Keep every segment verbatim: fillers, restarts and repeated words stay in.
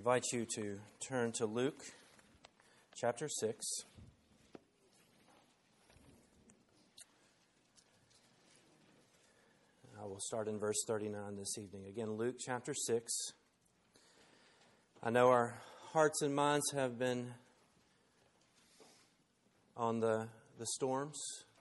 invite you to turn to Luke chapter six. I will start in verse thirty-nine this evening. Again, Luke chapter six. I know our hearts and minds have been on the, the storms,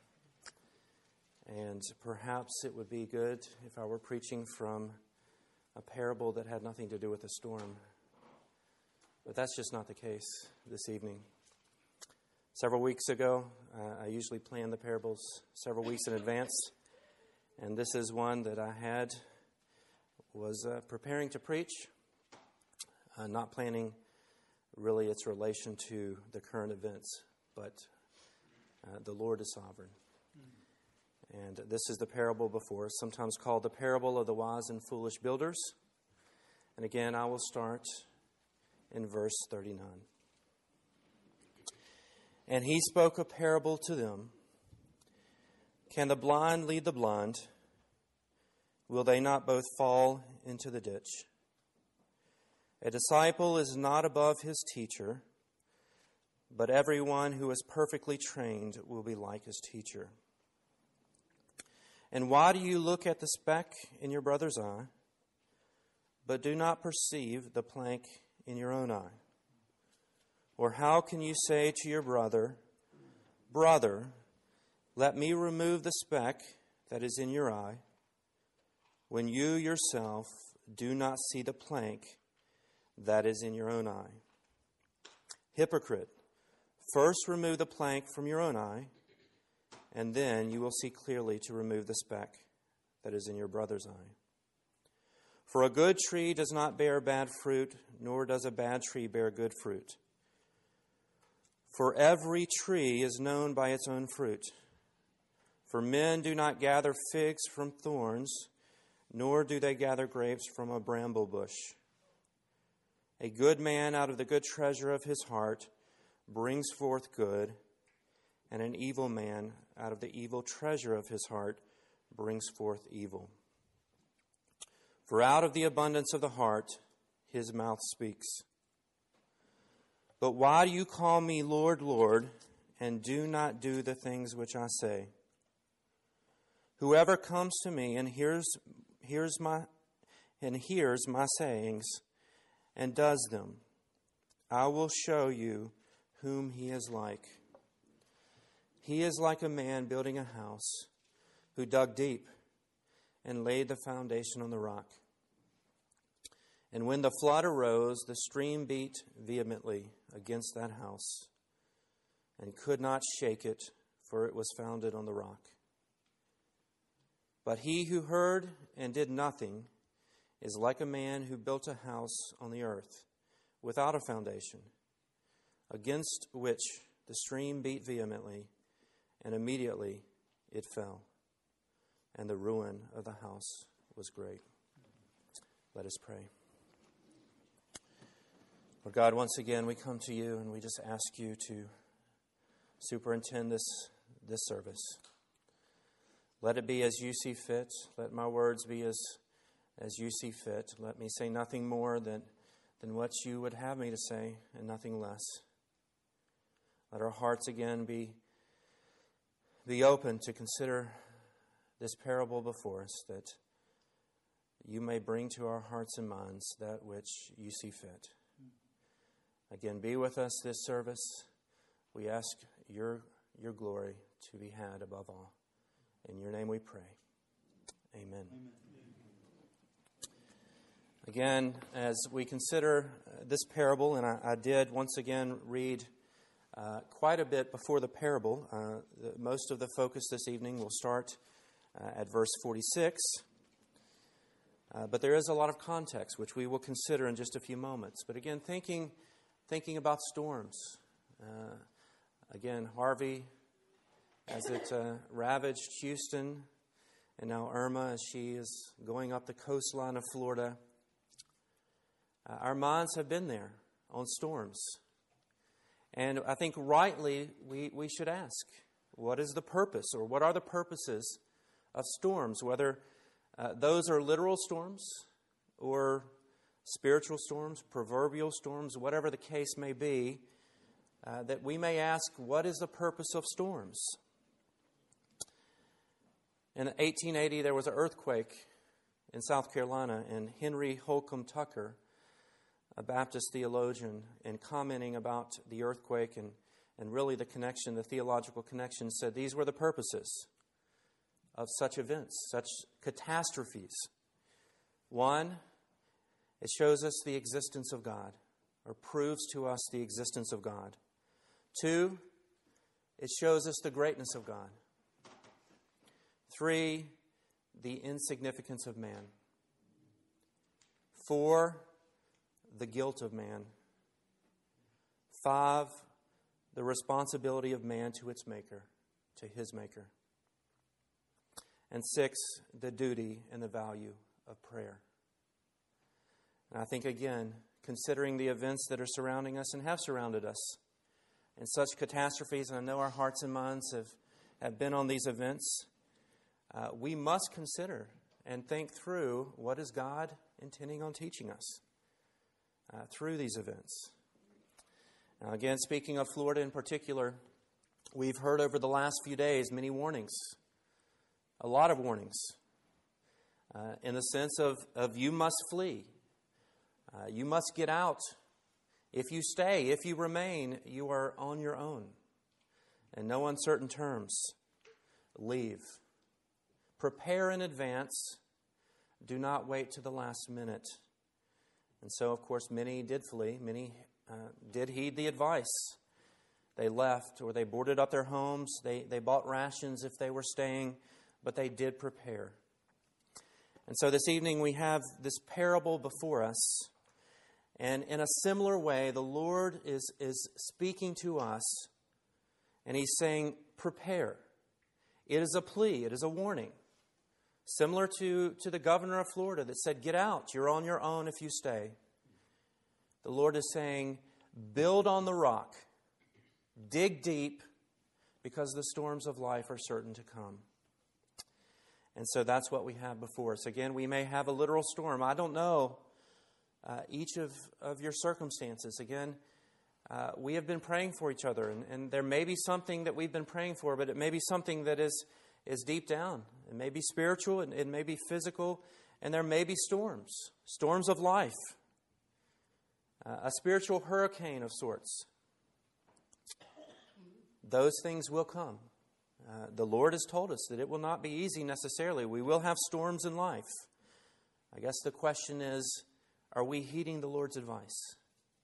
and perhaps it would be good if I were preaching from a parable that had nothing to do with the storm. But that's just not the case this evening. Several weeks ago, uh, I usually plan the parables several weeks in advance, and this is one that I had, was uh, preparing to preach, uh, not planning really its relation to the current events, but uh, the Lord is sovereign. And this is the parable before us, sometimes called the parable of the wise and foolish builders. And again, I will start in verse thirty-nine. And he spoke a parable to them. Can the blind lead the blind? Will they not both fall into the ditch? A disciple is not above his teacher, but everyone who is perfectly trained will be like his teacher. And why do you look at the speck in your brother's eye, but do not perceive the plank in your own eye? Or how can you say to your brother, Brother, let me remove the speck that is in your eye, when you yourself do not see the plank that is in your own eye? Hypocrite, first remove the plank from your own eye, and then you will see clearly to remove the speck that is in your brother's eye. For a good tree does not bear bad fruit, nor does a bad tree bear good fruit. For every tree is known by its own fruit. For men do not gather figs from thorns, nor do they gather grapes from a bramble bush. A good man out of the good treasure of his heart brings forth good, and an evil man out of the evil treasure of his heart brings forth evil. For out of the abundance of the heart his mouth speaks. But why do you call me Lord, Lord, and do not do the things which I say? Whoever comes to me and hears hears my and hears my sayings and does them, I will show you whom he is like. He is like a man building a house who dug deep and laid the foundation on the rock. And when the flood arose, the stream beat vehemently against that house and could not shake it, for it was founded on the rock. But he who heard and did nothing is like a man who built a house on the earth without a foundation, against which the stream beat vehemently, and immediately it fell, and the ruin of the house was great. Let us pray. Lord God, once again we come to you and we just ask you to superintend this, this service. Let it be as you see fit. Let my words be as, as you see fit. Let me say nothing more than, than what you would have me to say, and nothing less. Let our hearts again be Be open to consider this parable before us, that you may bring to our hearts and minds that which you see fit. Again, be with us this service. We ask your, your glory to be had above all. In your name we pray. Amen. Amen. Again, as we consider this parable, and I, I did once again read Uh, quite a bit before the parable. Uh, the, most of the focus this evening will start uh, at verse forty-six. Uh, but there is a lot of context, which we will consider in just a few moments. But again, thinking thinking about storms. Uh, again, Harvey, as it uh, ravaged Houston, and now Irma, as she is going up the coastline of Florida. Uh, our minds have been there on storms. And I think rightly we, we should ask, what is the purpose, or what are the purposes of storms? Whether uh, those are literal storms or spiritual storms, proverbial storms, whatever the case may be, uh, that we may ask, what is the purpose of storms? In eighteen eighty, there was an earthquake in South Carolina, and Henry Holcomb Tucker, a Baptist theologian, in commenting about the earthquake and, and really the connection, the theological connection, said these were the purposes of such events, such catastrophes. One, it shows us the existence of God, or proves to us the existence of God. Two, it shows us the greatness of God. Three, the insignificance of man. Four, the guilt of man. Five, the responsibility of man to its maker, to his maker. And six, the duty and the value of prayer. And I think, again, considering the events that are surrounding us and have surrounded us, and such catastrophes, and I know our hearts and minds have, have been on these events, Uh, we must consider and think through what is God intending on teaching us uh, through these events. Now, again, speaking of Florida in particular, we've heard over the last few days many warnings, a lot of warnings, uh, in the sense of, of you must flee, uh, you must get out. If you stay, if you remain, you are on your own. In no uncertain terms, leave. Prepare in advance. Do not wait to the last minute. And so, of course, many did flee. Many uh, did heed the advice. They left, or they boarded up their homes. They, they bought rations if they were staying, but they did prepare. And so this evening we have this parable before us. And in a similar way, the Lord is, is speaking to us, and He's saying, prepare. It is a plea. It is a warning. Similar to, to the governor of Florida that said, get out. You're on your own if you stay. The Lord is saying, build on the rock. Dig deep, because the storms of life are certain to come. And so that's what we have before us. Again, we may have a literal storm. I don't know uh, each of, of your circumstances. Again, uh, we have been praying for each other. And, and there may be something that we've been praying for, but it may be something that is is deep down. It may be spiritual, and it may be physical, and there may be storms, storms of life, uh, a spiritual hurricane of sorts. Those things will come. Uh, the Lord has told us that it will not be easy necessarily. We will have storms in life. I guess the question is, are we heeding the Lord's advice?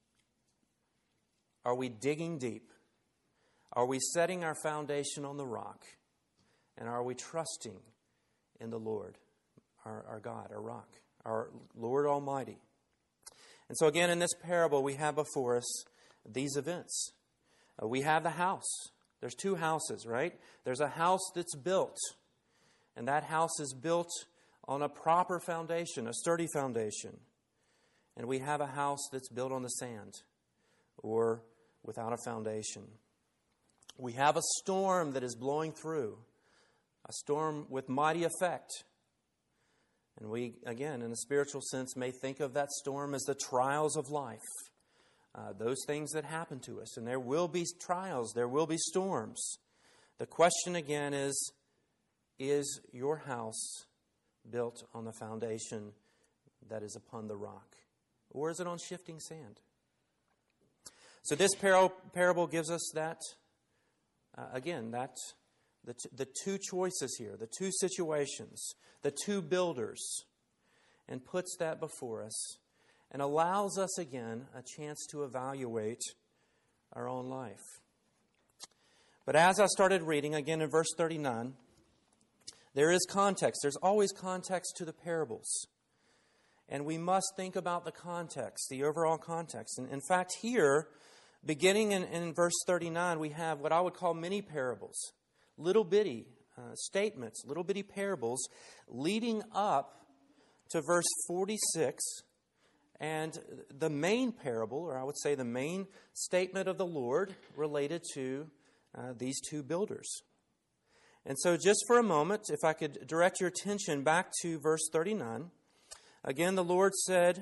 Are we digging deep? Are we setting our foundation on the rock? And are we trusting in the Lord, our, our God, our rock, our Lord Almighty? And so again, in this parable, we have before us these events. Uh, we have the house. There's two houses, right? There's a house that's built. And that house is built on a proper foundation, a sturdy foundation. And we have a house that's built on the sand or without a foundation. We have a storm that is blowing through. A storm with mighty effect. And we, again, in a spiritual sense, may think of that storm as the trials of life. Uh, those things that happen to us. And there will be trials. There will be storms. The question again is, is your house built on the foundation that is upon the rock? Or is it on shifting sand? So this par- parable gives us that, uh, again, that The, t- the two choices here, the two situations, the two builders, and puts that before us and allows us again a chance to evaluate our own life. But as I started reading, again in verse thirty-nine, there is context. There's always context to the parables. And we must think about the context, the overall context. And in fact, here, beginning in, in verse thirty-nine, we have what I would call mini parables. Little bitty uh, statements, little bitty parables leading up to verse forty-six and the main parable, or I would say the main statement of the Lord related to uh, these two builders. And so just for a moment, if I could direct your attention back to verse thirty-nine. Again, the Lord said,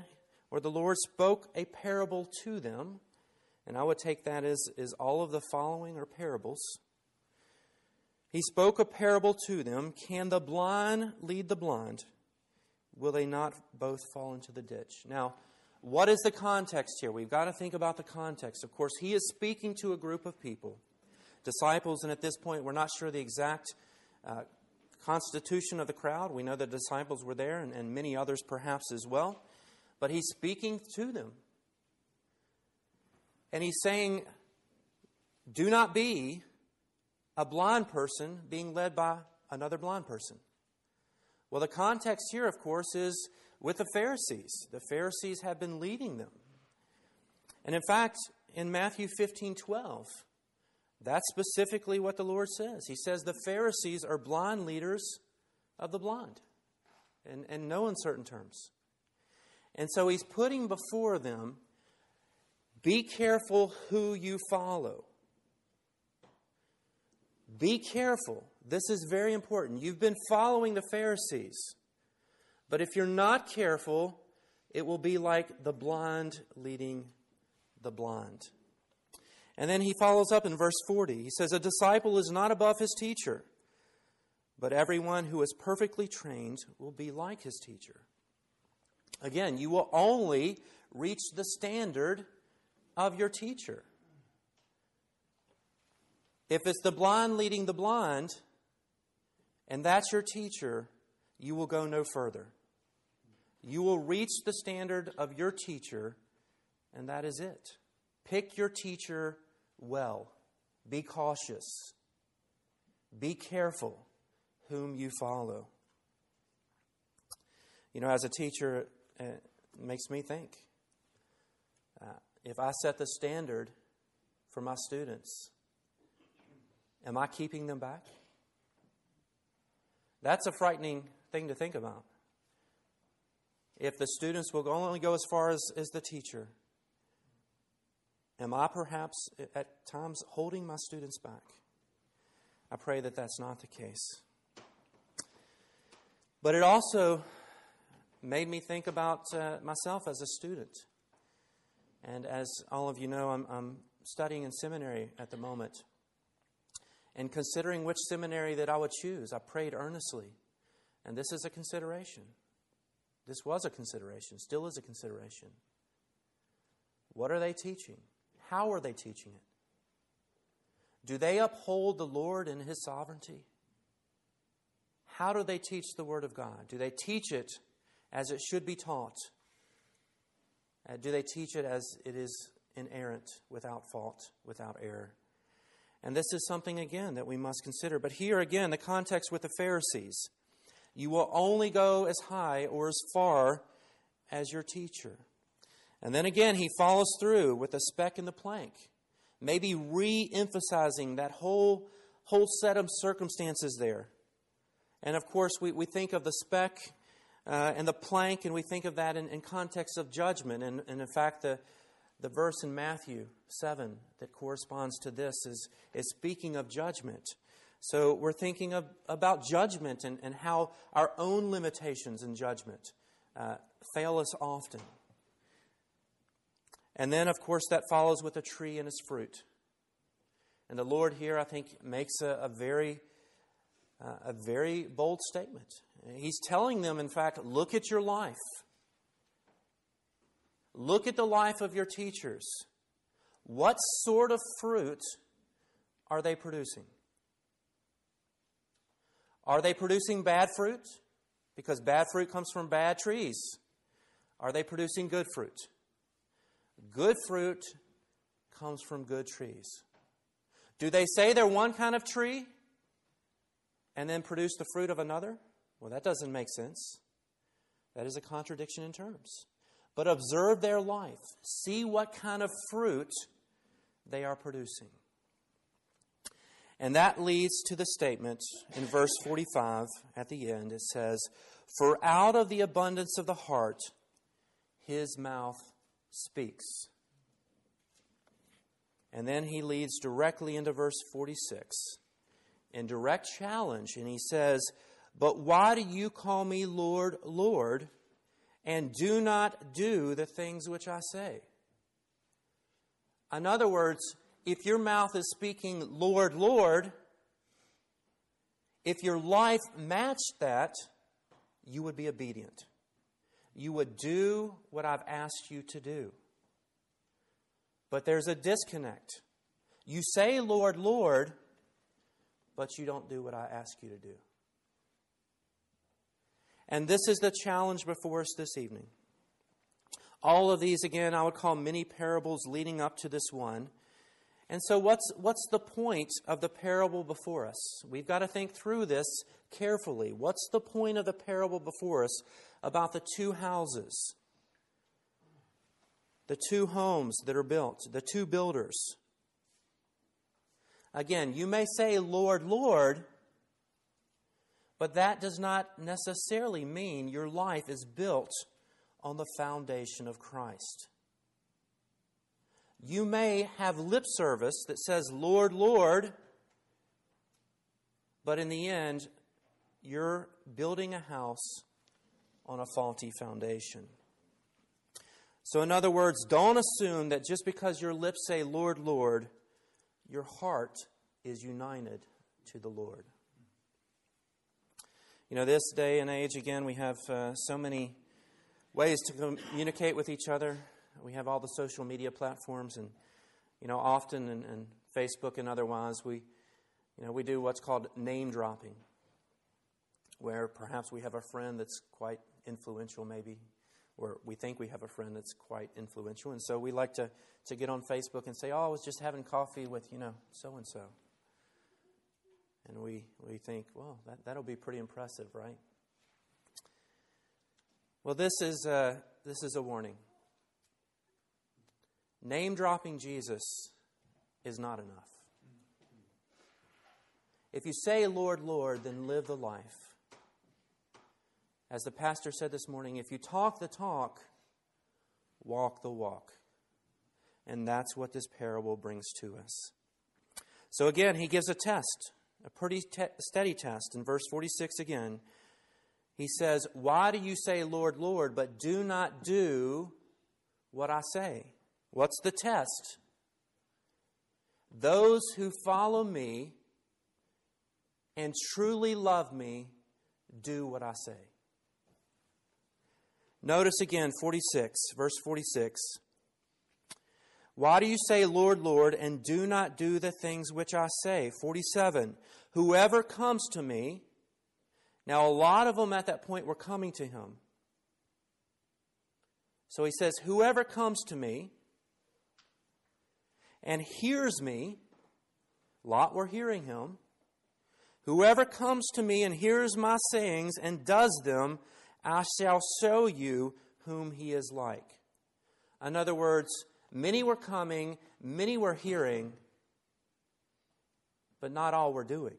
or the Lord spoke a parable to them, and I would take that as, as all of the following are parables. He spoke a parable to them. Can the blind lead the blind? Will they not both fall into the ditch? Now, what is the context here? We've got to think about the context. Of course, he is speaking to a group of people, disciples, and at this point, we're not sure the exact uh, constitution of the crowd. We know the disciples were there, and, and many others perhaps as well. But he's speaking to them. And he's saying, do not be a blind person being led by another blind person. Well, the context here, of course, is with the Pharisees. The Pharisees have been leading them. And in fact, in Matthew fifteen twelve, that's specifically what the Lord says. He says the Pharisees are blind leaders of the blind, in, in no uncertain terms. And so he's putting before them, be careful who you follow. Be careful. This is very important. You've been following the Pharisees. But if you're not careful, it will be like the blind leading the blind. And then he follows up in verse forty. He says, a disciple is not above his teacher, but everyone who is perfectly trained will be like his teacher. Again, you will only reach the standard of your teacher. If it's the blind leading the blind, and that's your teacher, you will go no further. You will reach the standard of your teacher, and that is it. Pick your teacher well. Be cautious. Be careful whom you follow. You know, as a teacher, it makes me think. Uh, if I set the standard for my students, am I keeping them back? That's a frightening thing to think about. If the students will only go as far as, as the teacher, am I perhaps at times holding my students back? I pray that that's not the case. But it also made me think about uh, myself as a student. And as all of you know, I'm, I'm studying in seminary at the moment. And considering which seminary that I would choose, I prayed earnestly. And this is a consideration. This was a consideration, still is a consideration. What are they teaching? How are they teaching it? Do they uphold the Lord in His sovereignty? How do they teach the Word of God? Do they teach it as it should be taught? Uh, do they teach it as it is inerrant, without fault, without error? And this is something, again, that we must consider. But here, again, the context with the Pharisees. You will only go as high or as far as your teacher. And then again, he follows through with the speck and the plank. Maybe re-emphasizing that whole, whole set of circumstances there. And of course, we, we think of the speck uh, and the plank, and we think of that in, in context of judgment. And, and in fact, the, the verse in Matthew seven that corresponds to this is, is speaking of judgment. So we're thinking of, about judgment and, and how our own limitations in judgment uh, fail us often. And then, of course, that follows with a tree and its fruit. And the Lord here, I think, makes a, a very uh, a very bold statement. He's telling them, in fact, look at your life. Look at the life of your teachers. What sort of fruit are they producing? Are they producing bad fruit? Because bad fruit comes from bad trees. Are they producing good fruit? Good fruit comes from good trees. Do they say they're one kind of tree and then produce the fruit of another? Well, that doesn't make sense. That is a contradiction in terms. But observe their life. See what kind of fruit they are producing. And that leads to the statement in verse forty-five at the end. It says, "For out of the abundance of the heart, his mouth speaks." And then he leads directly into verse forty-six in direct challenge. And he says, "But why do you call me Lord, Lord, and do not do the things which I say. In other words, if your mouth is speaking, Lord, Lord, if your life matched that, you would be obedient. You would do what I've asked you to do. But there's a disconnect. You say, Lord, Lord, but you don't do what I ask you to do. And this is the challenge before us this evening. All of these, again, I would call mini parables leading up to this one. And so what's, what's the point of the parable before us? We've got to think through this carefully. What's the point of the parable before us about the two houses? The two homes that are built, the two builders. Again, you may say, Lord, Lord, but that does not necessarily mean your life is built on the foundation of Christ. You may have lip service that says, Lord, Lord, but in the end, you're building a house on a faulty foundation. So in other words, don't assume that just because your lips say, Lord, Lord, your heart is united to the Lord. You know, this day and age, again, we have uh, so many ways to communicate with each other. We have all the social media platforms, and you know, often in, in Facebook and otherwise, we, you know, we do what's called name dropping, where perhaps we have a friend that's quite influential, maybe, or we think we have a friend that's quite influential, and so we like to to get on Facebook and say, "Oh, I was just having coffee with you know so and so," and we we think, "Well, that that'll be pretty impressive, right?" Well, this is a, this is a warning. Name-dropping Jesus is not enough. If you say, Lord, Lord, then live the life. As the pastor said this morning, if you talk the talk, walk the walk. And that's what this parable brings to us. So again, he gives a test, a pretty te- steady test. In verse forty-six again, he says, why do you say, Lord, Lord, but do not do what I say? What's the test? Those who follow me and truly love me do what I say. Notice again, forty-six, verse forty-six. Why do you say, Lord, Lord, and do not do the things which I say? forty-seven. Whoever comes to me. Now, a lot of them at that point were coming to him. So he says, whoever comes to me and hears me, a lot were hearing him. Whoever comes to me and hears my sayings and does them, I shall show you whom he is like. In other words, many were coming, many were hearing, but not all were doing.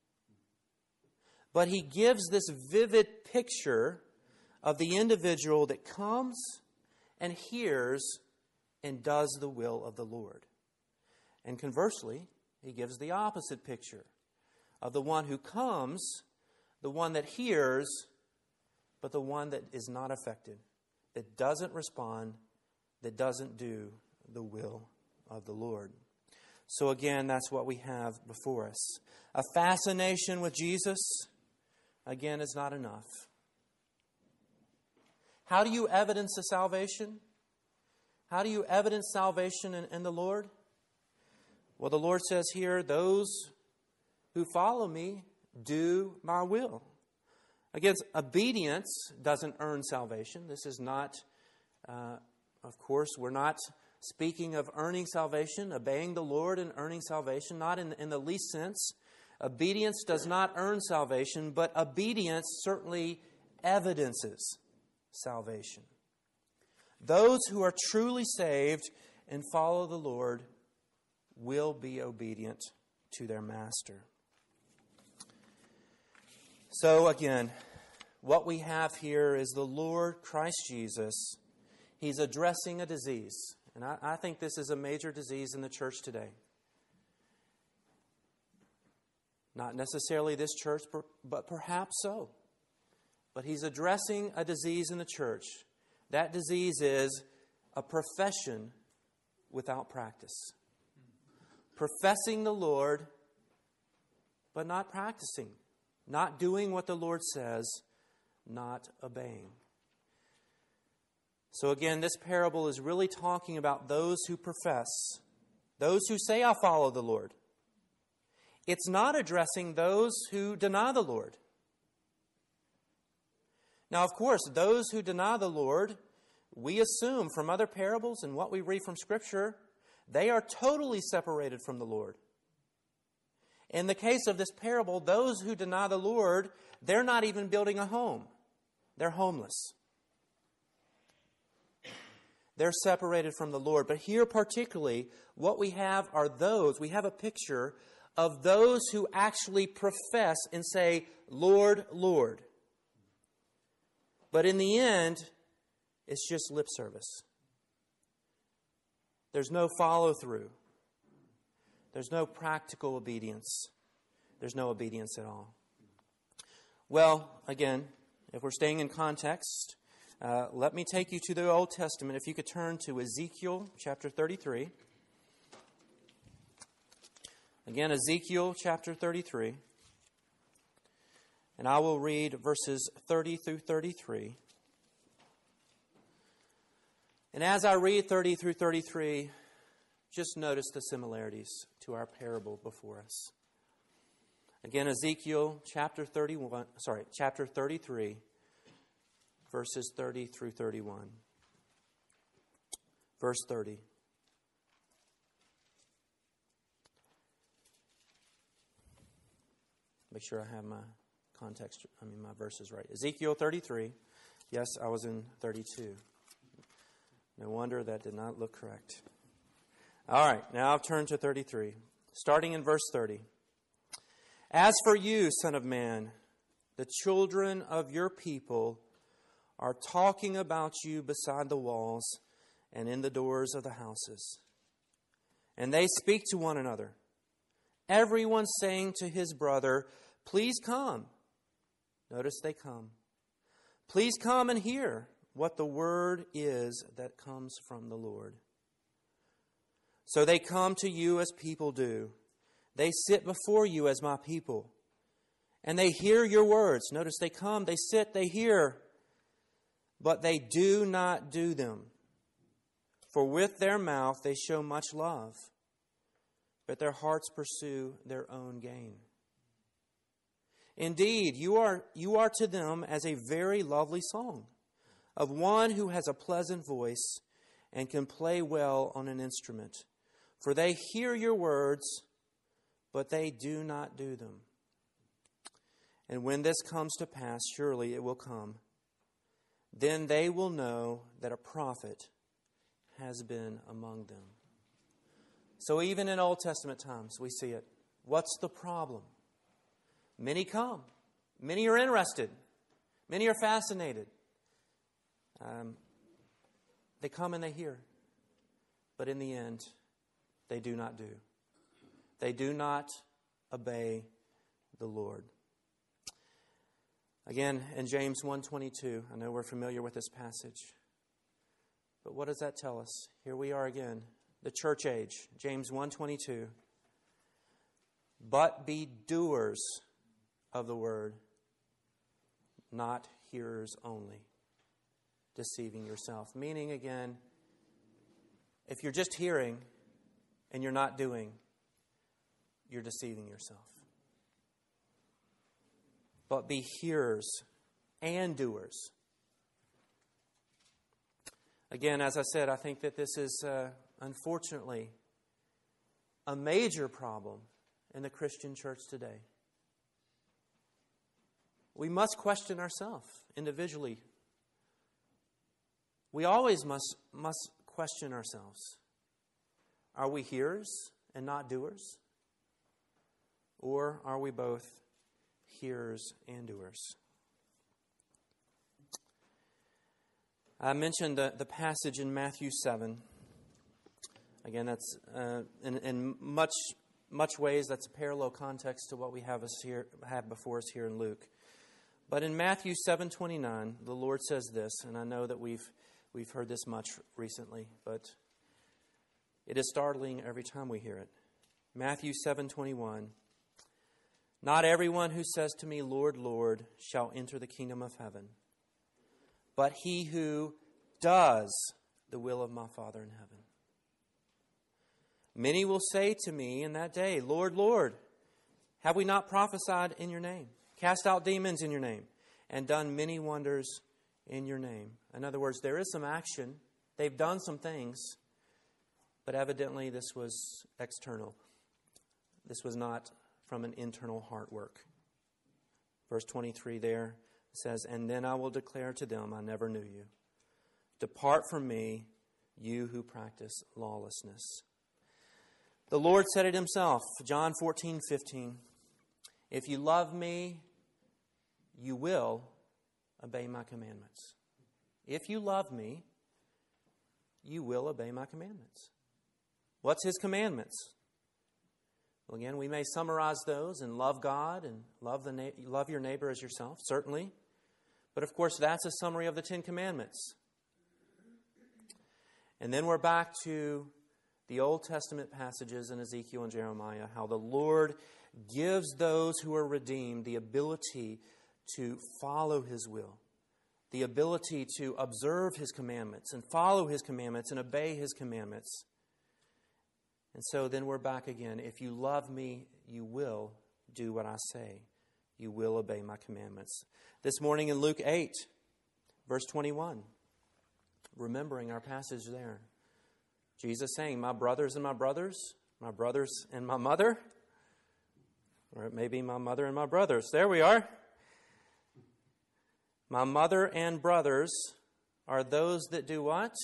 But he gives this vivid picture of the individual that comes and hears and does the will of the Lord. And conversely, he gives the opposite picture of the one who comes, the one that hears, but the one that is not affected, that doesn't respond, that doesn't do the will of the Lord. So again, that's what we have before us. A fascination with Jesus, again, is not enough. How do you evidence the salvation? How do you evidence salvation in, in the Lord? Well, the Lord says here, those who follow me do my will. Again, obedience doesn't earn salvation. This is not, uh, of course, we're not speaking of earning salvation, obeying the Lord and earning salvation, not in, in the least sense. Obedience does not earn salvation, but obedience certainly evidences salvation. Those who are truly saved and follow the Lord will be obedient to their master. So again, what we have here is the Lord Christ Jesus. He's addressing a disease. And I, I think this is a major disease in the church today. Not necessarily this church, but perhaps so. But he's addressing a disease in the church. That disease is a profession without practice. Professing the Lord, but not practicing. Not doing what the Lord says, not obeying. So again, this parable is really talking about those who profess, those who say, "I'll follow the Lord." It's not addressing those who deny the Lord. Now, of course, those who deny the Lord, we assume from other parables and what we read from Scripture, they are totally separated from the Lord. In the case of this parable, those who deny the Lord, they're not even building a home. They're homeless. They're separated from the Lord. But here particularly, what we have are those, we have a picture of those who actually profess and say, "Lord, Lord." But in the end, it's just lip service. There's no follow-through. There's no practical obedience. There's no obedience at all. Well, again, if we're staying in context, uh, let me take you to the Old Testament. If you could turn to Ezekiel chapter thirty-three. Again, Ezekiel chapter thirty-three. And I will read verses thirty through thirty-three. And as I read thirty through thirty-three, just notice the similarities to our parable before us. Again, Ezekiel chapter thirty-one, sorry, chapter thirty-three, verses thirty through thirty-one. Verse thirty. Make sure I have my context, I mean my verses right. Ezekiel thirty-three. Yes, I was in thirty-two. No wonder that did not look correct. All right, now I've turned to thirty-three, starting in verse thirty. "As for you, son of man, the children of your people are talking about you beside the walls and in the doors of the houses. And they speak to one another, everyone saying to his brother, 'Please come.' Notice they come. 'Please come and hear what the word is that comes from the Lord.' So they come to you as people do. They sit before you as my people. And they hear your words." Notice they come, they sit, they hear. "But they do not do them. For with their mouth they show much love, but their hearts pursue their own gain. Indeed, you are, you are to them as a very lovely song of one who has a pleasant voice and can play well on an instrument. For they hear your words, but they do not do them. And when this comes to pass, surely it will come. Then they will know that a prophet has been among them." So even in Old Testament times, we see it. What's the problem? Many come. Many are interested. Many are fascinated. Um, they come and they hear. But in the end, they do not do. They do not obey the Lord. Again, in James one twenty-two, I know we're familiar with this passage. But what does that tell us? Here we are again, the church age, James one twenty-two. "But be doers of the word, not hearers only, deceiving yourself." Meaning, again, if you're just hearing and you're not doing, you're deceiving yourself. But be hearers and doers. Again, as I said, I think that this is, uh, unfortunately, a major problem in the Christian church today. We must question ourselves individually. We always must, must question ourselves. Are we hearers and not doers? Or are we both hearers and doers? I mentioned the, the passage in Matthew seven. Again, that's uh, in, in much much ways that's a parallel context to what we have us here have before us here in Luke. But in Matthew seven twenty-nine, the Lord says this, and I know that we've We've heard this much recently, but it is startling every time we hear it. Matthew seven twenty-one. Not everyone who says to me, Lord, Lord, shall enter the kingdom of heaven, but he who does the will of my Father in heaven. Many will say to me in that day, Lord, Lord, have we not prophesied in your name, cast out demons in your name, and done many wonders in your name? In other words, there is some action. They've done some things, but evidently this was external. This was not from an internal heart work. Verse twenty-three there says, and then I will declare to them, I never knew you. Depart from me, you who practice lawlessness. The Lord said it himself, John fourteen fifteen. If you love me, you will obey my commandments. If you love me, you will obey my commandments. What's his commandments? Well, again, we may summarize those and love God and love the na- love your neighbor as yourself, certainly. But of course, that's a summary of the Ten Commandments. And then we're back to the Old Testament passages in Ezekiel and Jeremiah, how the Lord gives those who are redeemed the ability to follow his will, the ability to observe his commandments and follow his commandments and obey his commandments. And so then we're back again. If you love me, you will do what I say. You will obey my commandments. This morning in Luke eight, verse twenty-one, remembering our passage there, Jesus saying, my brothers and my brothers, my brothers and my mother, or it may be my mother and my brothers. There we are. My mother and brothers are those that do what?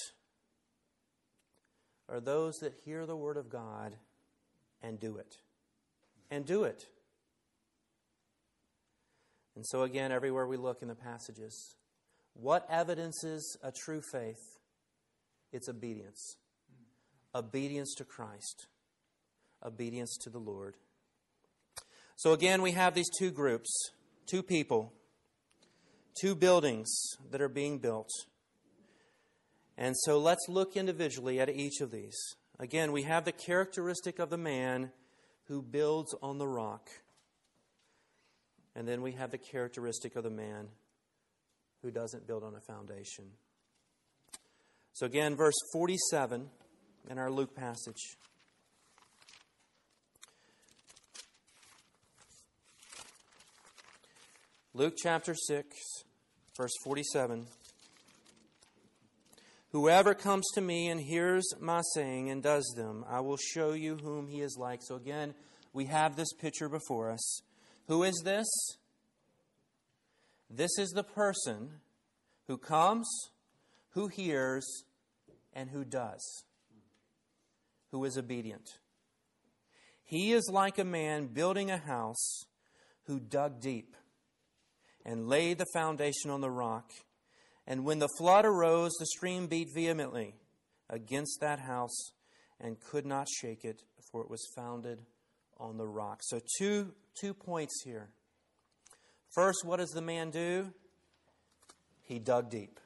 Are those that hear the word of God and do it. And do it. And so again, everywhere we look in the passages, what evidences a true faith? It's obedience. Obedience to Christ. Obedience to the Lord. So again, we have these two groups, two people, two buildings that are being built. And so let's look individually at each of these. Again, we have the characteristic of the man who builds on the rock. And then we have the characteristic of the man who doesn't build on a foundation. So again, verse forty-seven in our Luke passage. Luke chapter six, verse forty-seven. Whoever comes to me and hears my saying and does them, I will show you whom he is like. So again, we have this picture before us. Who is this? This is the person who comes, who hears, and who does. Who is obedient. He is like a man building a house who dug deep and laid the foundation on the rock. And when the flood arose, the stream beat vehemently against that house and could not shake it, for it was founded on the rock. So two, two points here. First, what does the man do? He dug deep.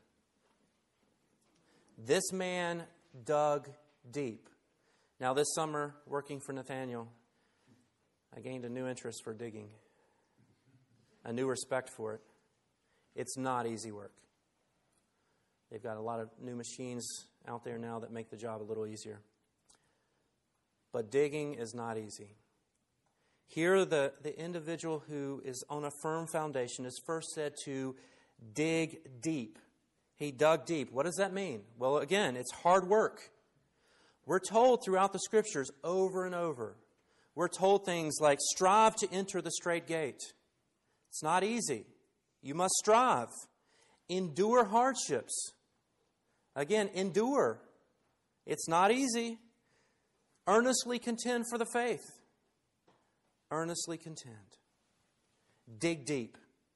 This man dug deep. Now, this summer, working for Nathaniel, I gained a new interest for digging, a new respect for it. It's not easy work. They've got a lot of new machines out there now that make the job a little easier. But digging is not easy. Here, the, the individual who is on a firm foundation is first said to dig deep. He dug deep. What does that mean? Well, again, it's hard work. We're told throughout the Scriptures over and over. We're told things like, strive to enter the straight gate. It's not easy. You must strive. Endure hardships. Again, endure. It's not easy. Earnestly contend for the faith. Earnestly contend. Dig deep.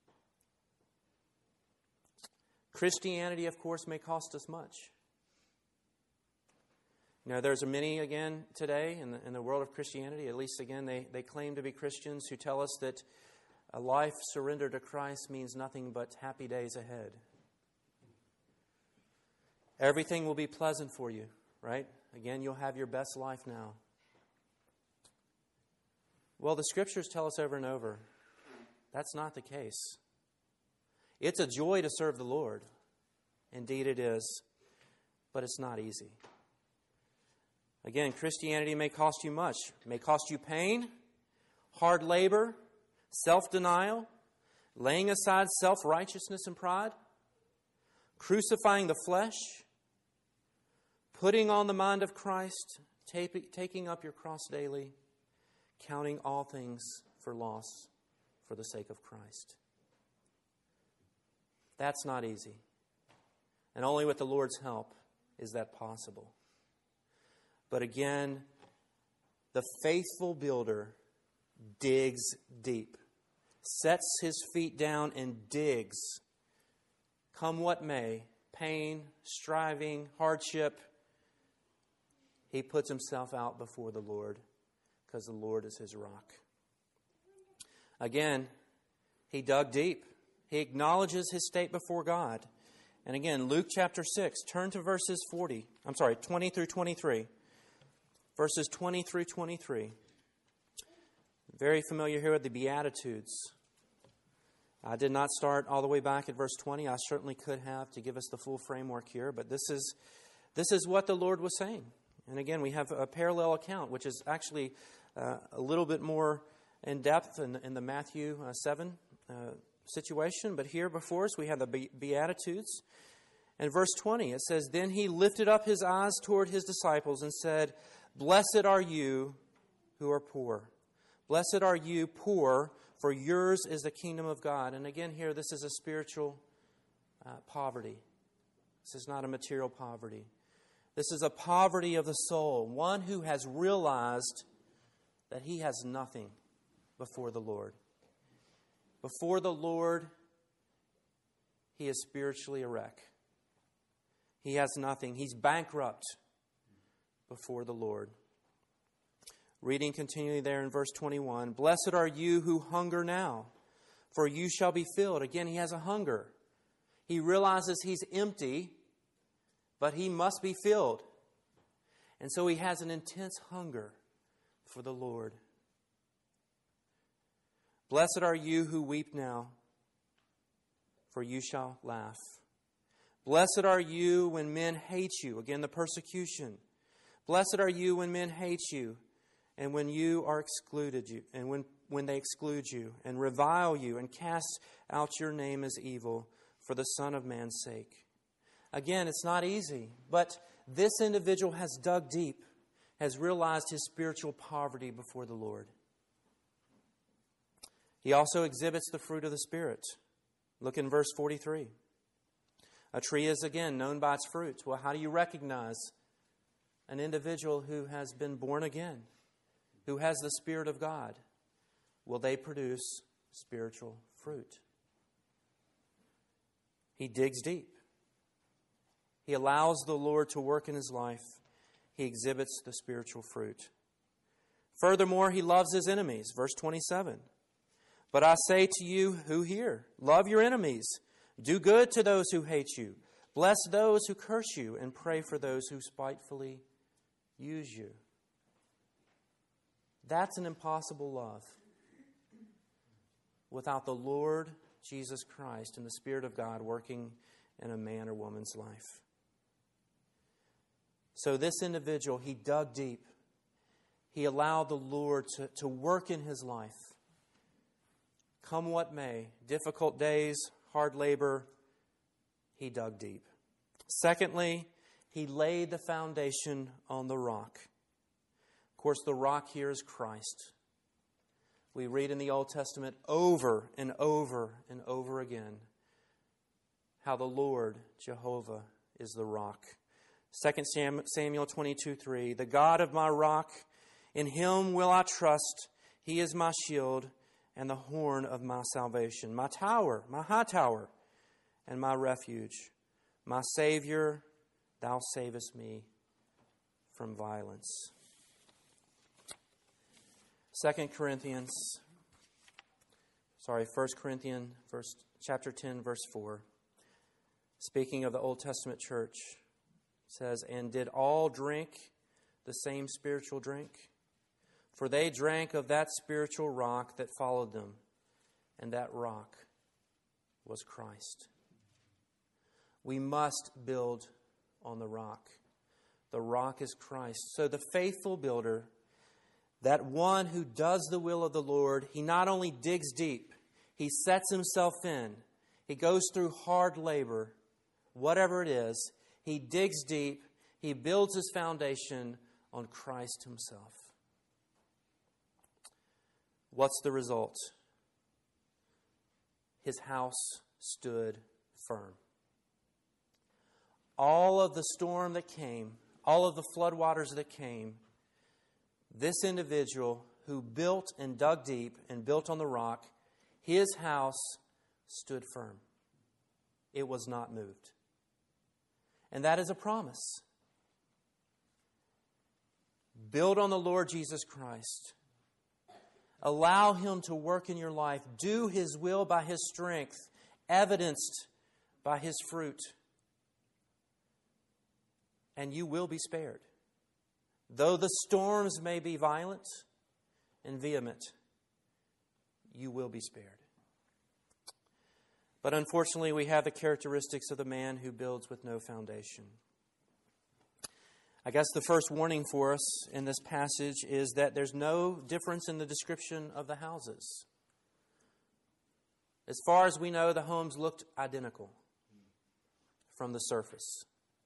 Christianity, of course, may cost us much. You know, there's many, again, today in the, in the world of Christianity, at least, again, they, they claim to be Christians who tell us that a life surrendered to Christ means nothing but happy days ahead. Everything will be pleasant for you, right? Again, you'll have your best life now. Well, the Scriptures tell us over and over, that's not the case. It's a joy to serve the Lord. Indeed it is. But it's not easy. Again, Christianity may cost you much. It may cost you pain, hard labor, self-denial, laying aside self-righteousness and pride, crucifying the flesh, putting on the mind of Christ, taking up your cross daily, counting all things for loss for the sake of Christ. That's not easy. And only with the Lord's help is that possible. But again, the faithful builder digs deep, sets his feet down and digs. Come what may, pain, striving, hardship, he puts himself out before the Lord because the Lord is his rock. Again, he dug deep. He acknowledges his state before God. And again, Luke chapter six, turn to verses forty. I'm sorry, twenty through twenty-three. Verses twenty through twenty-three. Very familiar here with the Beatitudes. I did not start all the way back at verse twenty. I certainly could have to give us the full framework here, but this is this is what the Lord was saying. And again, we have a parallel account, which is actually uh, a little bit more in depth in, in the Matthew uh, seven uh, situation. But here before us, we have the Be- Beatitudes. And verse twenty, it says, "Then he lifted up his eyes toward his disciples and said, 'Blessed are you who are poor. Blessed are you poor, for yours is the kingdom of God.'" And again here, this is a spiritual uh, poverty. This is not a material poverty. This is a poverty of the soul. One who has realized that he has nothing before the Lord. Before the Lord, he is spiritually a wreck. He has nothing. He's bankrupt before the Lord. Reading continually there in verse twenty-one, "Blessed are you who hunger now, for you shall be filled." Again, he has a hunger. He realizes he's empty, but he must be filled. And so he has an intense hunger for the Lord. "Blessed are you who weep now, for you shall laugh. Blessed are you when men hate you." Again, the persecution. "Blessed are you when men hate you, and when you are excluded you, and when, when they exclude you, and revile you, and cast out your name as evil for the Son of Man's sake." Again, it's not easy, but this individual has dug deep, has realized his spiritual poverty before the Lord. He also exhibits the fruit of the Spirit. Look in verse forty-three. A tree is, again, known by its fruit. Well, how do you recognize an individual who has been born again, who has the Spirit of God? Will they produce spiritual fruit? He digs deep. He allows the Lord to work in his life. He exhibits the spiritual fruit. Furthermore, he loves his enemies. Verse twenty-seven. "But I say to you who hear, love your enemies. Do good to those who hate you. Bless those who curse you, and pray for those who spitefully use you." That's an impossible love without the Lord Jesus Christ and the Spirit of God working in a man or woman's life. So this individual, he dug deep. He allowed the Lord to, to work in his life. Come what may, difficult days, hard labor, he dug deep. Secondly, he laid the foundation on the rock. Of course, the rock here is Christ. We read in the Old Testament over and over and over again how the Lord, Jehovah, is the rock. Second Samuel twenty-two three, "The God of my rock, in him will I trust. He is my shield and the horn of my salvation, my tower, my high tower, and my refuge. My Savior, thou savest me from violence." Second Corinthians, sorry, First Corinthians, verse, chapter ten, verse four. Speaking of the Old Testament church, It says, and did all drink the same spiritual drink? For they drank of that spiritual rock that followed them, and that rock was Christ. We must build on the rock. The rock is Christ. So the faithful builder, that one who does the will of the Lord, he not only digs deep, he sets himself in. He goes through hard labor, whatever it is. He digs deep. He builds his foundation on Christ himself. What's the result? His house stood firm. All of the storm that came, all of the floodwaters that came, this individual who built and dug deep and built on the rock, his house stood firm. It was not moved. And that is a promise. Build on the Lord Jesus Christ. Allow Him to work in your life. Do His will by His strength, evidenced by His fruit. And you will be spared. Though the storms may be violent and vehement, you will be spared. But unfortunately, we have the characteristics of the man who builds with no foundation. I guess the first warning for us in this passage is that there's no difference in the description of the houses. As far as we know, the homes looked identical from the surface.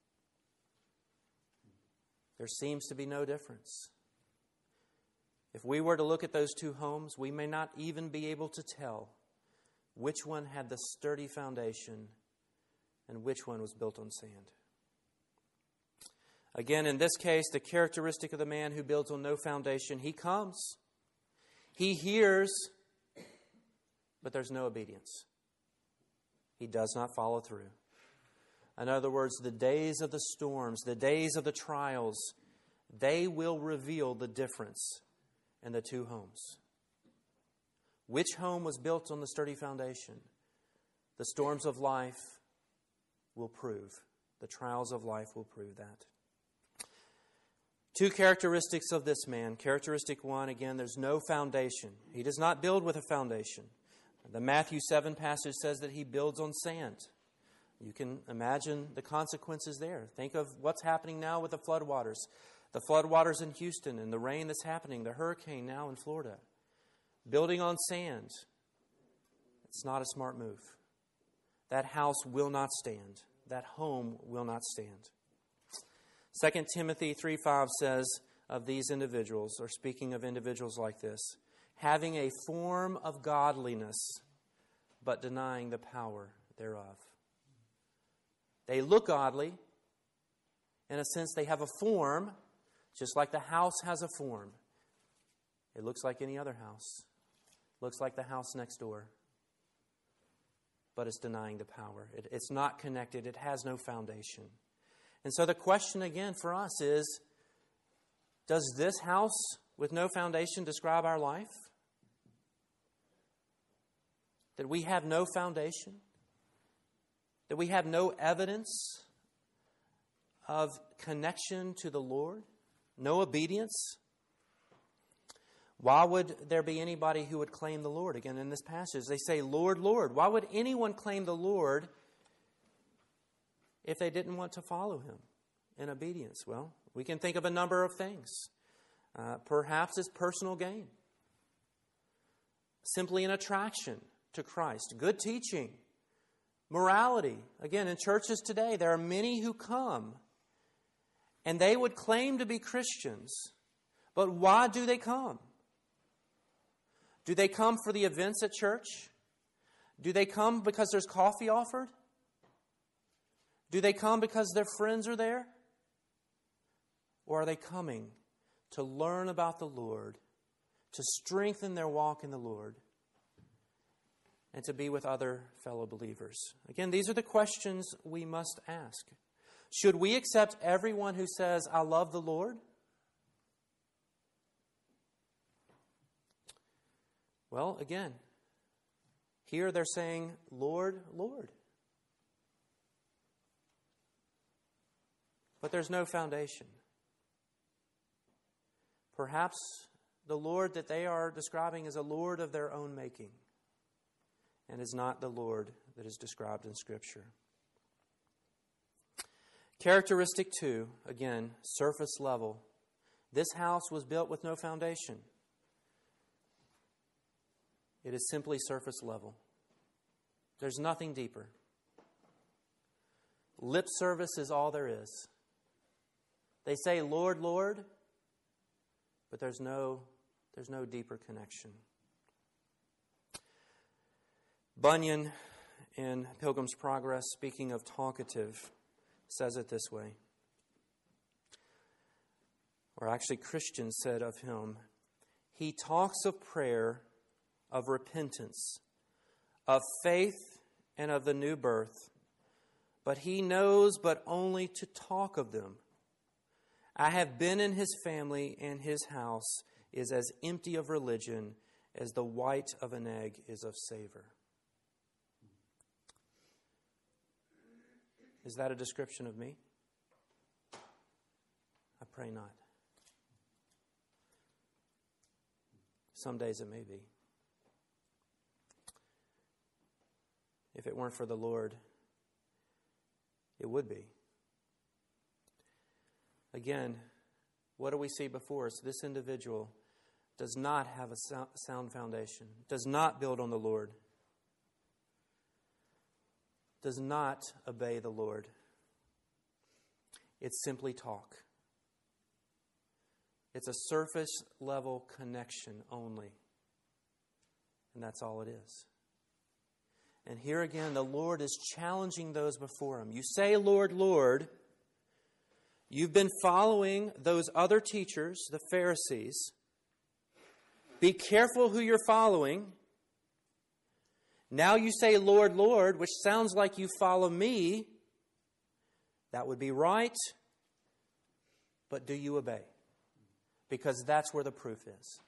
There seems to be no difference. If we were to look at those two homes, we may not even be able to tell which one had the sturdy foundation and which one was built on sand. Again, in this case, the characteristic of the man who builds on no foundation, he comes, he hears, but there's no obedience. He does not follow through. In other words, the days of the storms, the days of the trials, they will reveal the difference in the two homes. Which home was built on the sturdy foundation? The storms of life will prove. The trials of life will prove that. Two characteristics of this man. Characteristic one, again, there's no foundation. He does not build with a foundation. The Matthew seven passage says that he builds on sand. You can imagine the consequences there. Think of what's happening now with the floodwaters. The floodwaters in Houston and the rain that's happening, the hurricane now in Florida. Building on sand, it's not a smart move. That house will not stand. That home will not stand. Second Timothy three five says of these individuals, or speaking of individuals like this, having a form of godliness, but denying the power thereof. They look godly. In a sense, they have a form, just like the house has a form. It looks like any other house. Looks like the house next door. But it's denying the power. It, it's not connected. It has no foundation. And so the question again for us is, does this house with no foundation describe our life? That we have no foundation? That we have no evidence of connection to the Lord? No obedience? Why would there be anybody who would claim the Lord? Again, in this passage, they say, Lord, Lord. Why would anyone claim the Lord if they didn't want to follow Him in obedience? Well, we can think of a number of things. Uh, perhaps it's personal gain. Simply an attraction to Christ. Good teaching. Morality. Again, in churches today, there are many who come and they would claim to be Christians. But why do they come? Do they come for the events at church? Do they come because there's coffee offered? Do they come because their friends are there? Or are they coming to learn about the Lord, to strengthen their walk in the Lord, and to be with other fellow believers? Again, these are the questions we must ask. Should we accept everyone who says, I love the Lord? Well, again, here they're saying, Lord, Lord. but there's no foundation. Perhaps the Lord that they are describing is a Lord of their own making, and is not the Lord that is described in Scripture. Characteristic two, again, surface level. This house was built with no foundation. It is simply surface level. There's nothing deeper. Lip service is all there is. They say, Lord, Lord, but there's no, there's no deeper connection. Bunyan, in Pilgrim's Progress, speaking of talkative, says it this way. Or actually, Christian said of him, he talks of prayer, of repentance, of faith, and of the new birth, but he knows but only to talk of them. I have been in his family, and his house is as empty of religion as the white of an egg is of savor. Is that a description of me? I pray not. Some days it may be. If it weren't for the Lord, it would be. Again, what do we see before us? This individual does not have a sound foundation, does not build on the Lord, does not obey the Lord. It's simply talk. It's a surface level connection only. And that's all it is. And here again, the Lord is challenging those before Him. You say, Lord, Lord. You've been following those other teachers, the Pharisees. Be careful who you're following. Now you say, Lord, Lord, which sounds like you follow me. That would be right. But do you obey? Because that's where the proof is.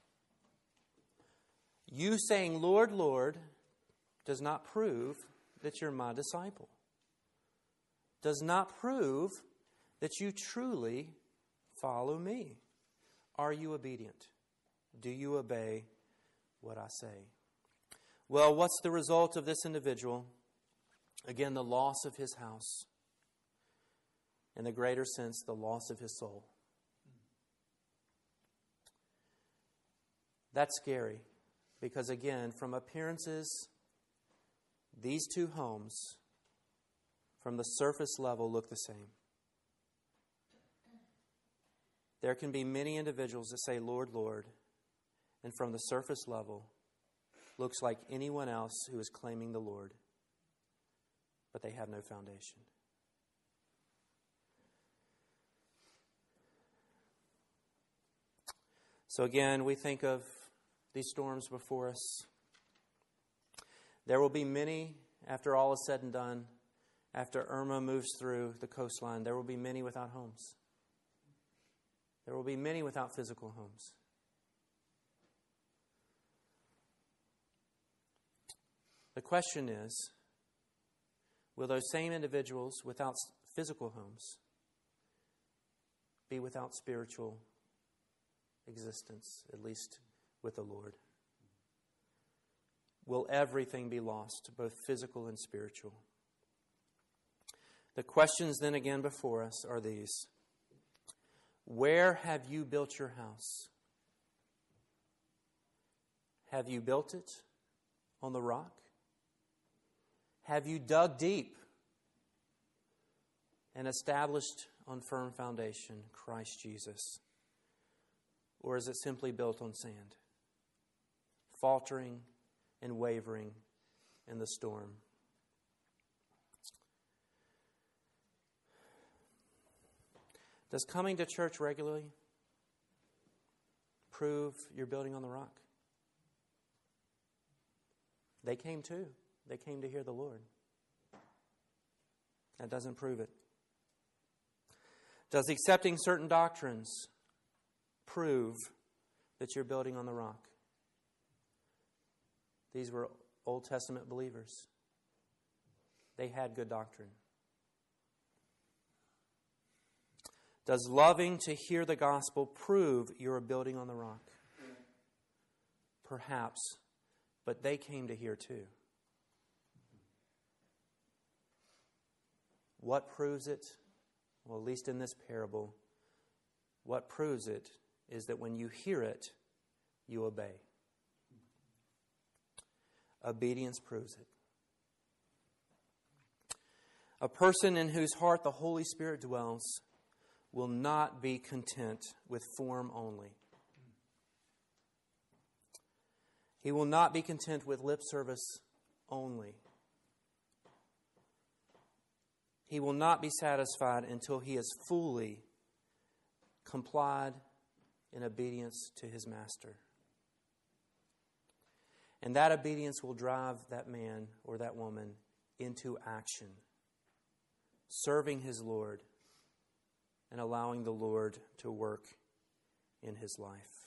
You saying, Lord, Lord, does not prove that you're my disciple. Does not prove that you truly follow me. Are you obedient? Do you obey what I say? Well, what's the result of this individual? Again, the loss of his house. In the greater sense, the loss of his soul. That's scary because, again, from appearances, these two homes, from the surface level, look the same. There can be many individuals that say, Lord, Lord, and from the surface level, looks like anyone else who is claiming the Lord, but they have no foundation. So again, we think of these storms before us. There will be many, after all is said and done, after Irma moves through the coastline, there will be many without homes. There will be many without physical homes. The question is, will those same individuals without physical homes be without spiritual existence, at least with the Lord? Will everything be lost, both physical and spiritual? The questions then again before us are these. Where have you built your house? Have you built it on the rock? Have you dug deep and established on firm foundation Christ Jesus? Or is it simply built on sand, faltering and wavering in the storm? Does coming to church regularly prove you're building on the rock? They came too. They came to hear the Lord. That doesn't prove it. Does accepting certain doctrines prove that you're building on the rock? These were Old Testament believers. They had good doctrine. Does loving to hear the gospel prove you are building on the rock? Perhaps, but they came to hear too. What proves it? Well, at least in this parable, what proves it is that when you hear it, you obey. Obedience proves it. A person in whose heart the Holy Spirit dwells will not be content with form only. He will not be content with lip service only. He will not be satisfied until he has fully complied in obedience to his master. And that obedience will drive that man or that woman into action, serving his Lord and allowing the Lord to work in his life.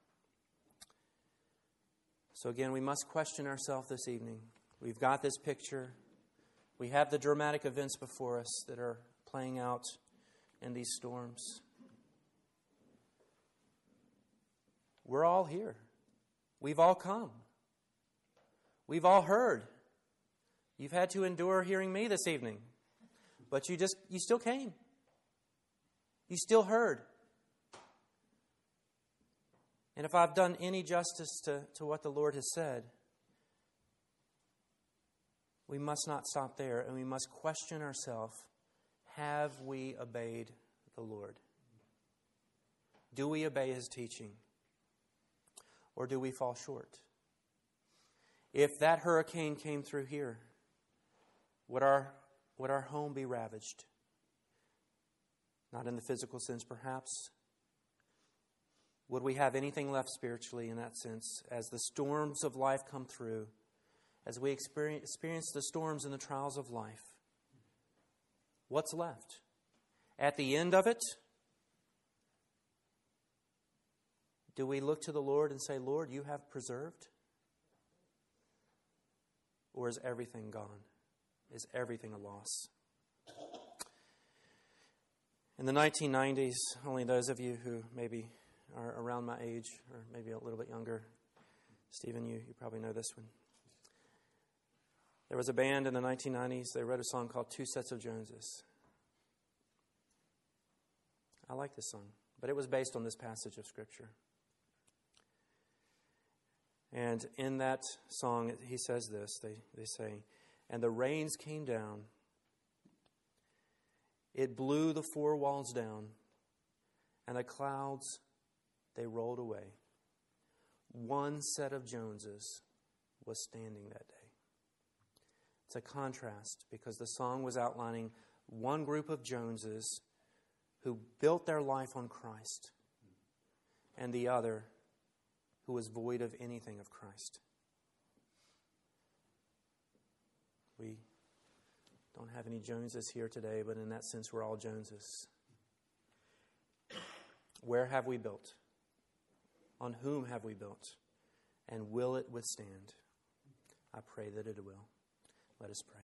So again, we must question ourselves this evening. We've got this picture. We have the dramatic events before us that are playing out in these storms. We're all here. We've all come. We've all heard. You've had to endure hearing me this evening. But you just, you still came. You still heard. And if I've done any justice to, to what the Lord has said, we must not stop there, and we must question ourselves, have we obeyed the Lord? Do we obey His teaching? Or do we fall short? If that hurricane came through here, would our, would our home be ravaged? Not in the physical sense, perhaps. Would we have anything left spiritually in that sense as the storms of life come through, as we experience, experience the storms and the trials of life? What's left? At the end of it, do we look to the Lord and say, Lord, you have preserved? Or is everything gone? Is everything a loss? In the nineteen nineties, only those of you who maybe are around my age, or maybe a little bit younger, Stephen, you, you probably know this one. There was a band in the nineteen nineties, they wrote a song called Two Sets of Joneses. I like this song, but it was based on this passage of Scripture. And in that song, he says this, they, they say, and the rains came down, it blew the four walls down, and the clouds, they rolled away. One set of Joneses was standing that day. It's a contrast because the song was outlining one group of Joneses who built their life on Christ, and the other who was void of anything of Christ. We don't have any Joneses here today, but in that sense, we're all Joneses. Where have we built? On whom have we built? And will it withstand? I pray that it will. Let us pray.